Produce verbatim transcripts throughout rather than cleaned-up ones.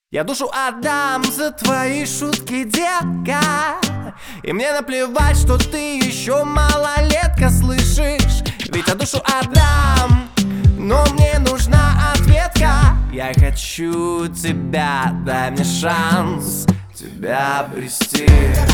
Я душу отдам за твои шутки, детка. И мне наплевать, что ты еще малолетка, слышишь? Ведь я душу отдам, но мне нужна ответка. Я хочу тебя, дай мне шанс тебя обрести.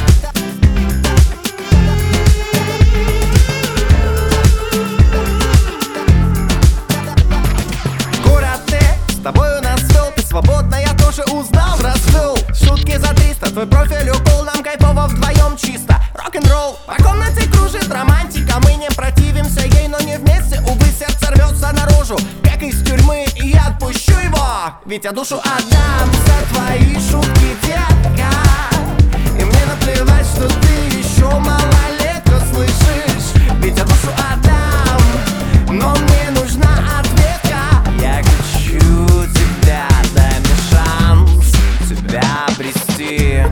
Город ты, с тобою нас свел, ты свободна, я тоже узнал, расцвел. Шутки за триста, твой профиль укол, нам кайфово вдвоем чисто. Рок-н-ролл, по комнате кружит романтика, мы не противимся ей, но не вместе. Увы, сердце рвется наружу, как из тюрьмы, и я отпущу его. Ведь я душу отдам за твои шутки, детка. И мне наплевать, что ты еще малолетка, слышишь? Ведь я душу отдам, но мне нужна ответка. Я хочу тебя, дай мне шанс тебя обрести.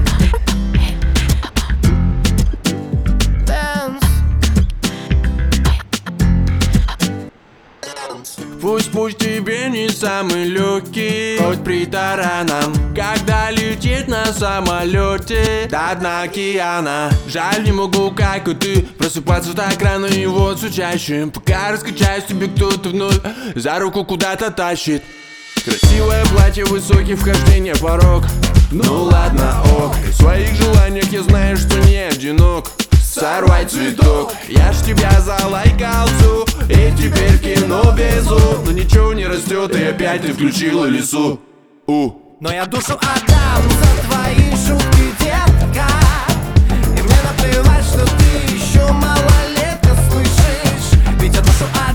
Пусть путь тебе не самый легкий, хоть при таранам, когда летит на самолете до дна океана. Жаль, не могу, как и ты, просыпаться так рано и вот все чаще. Пока раскачаюсь, тебе кто-то вновь за руку куда-то тащит. Красивое платье, высокий вхождение порог. Ну ладно, ок, в своих желаниях я знаю, что не одинок. Сорвать цветок, я ж тебя залайкал всю, и теперь в кино везу. Но ничего не растет, и опять ты включила лесу. У. Но я душу отдам за твои шутки, детка. И мне наплевать, что ты еще малолетка, слышишь? Ведь я душу отдам.